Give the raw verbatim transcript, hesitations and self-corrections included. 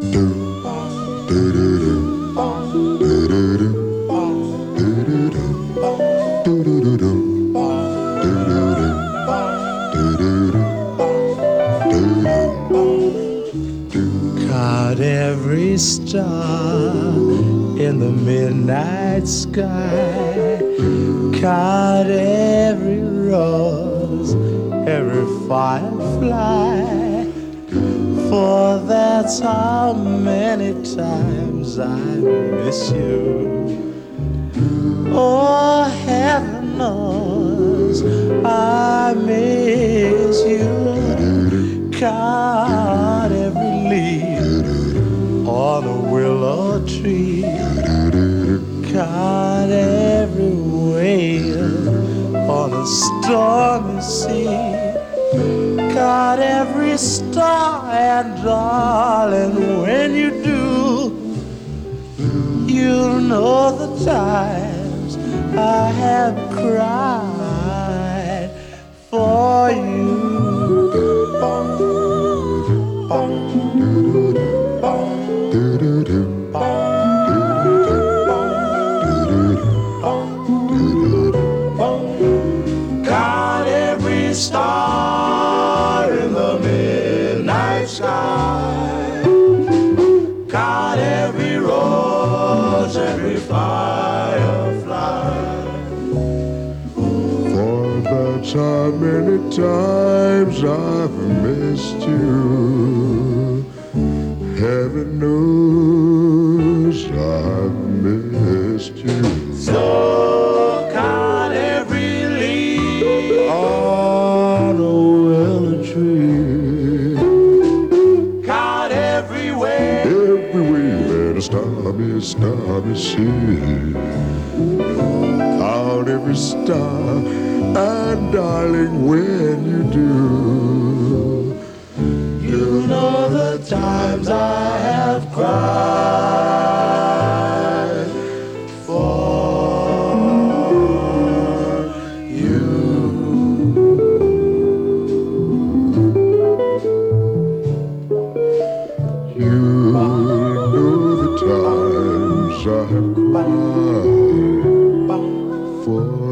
Caught every star in the midnight sky, caught every rose, every firefly, for that's how many times I miss you. Oh, heaven knows I miss you. Caught every leaf on a willow tree, caught every wave on a stormy sea, caught every star, and darling, when you do, you'll know the times I have cried for you. Caught every star in the midnight sky, caught every rose, every firefly, for that's how many times I've missed you. Heaven knows I've missed you. So caught every leaf on a willow tree, caught every wave, every wave at a stormy, stormy sea, caught every star, and darling, when you do, you know the times I have cried for you. You know the times I have cried for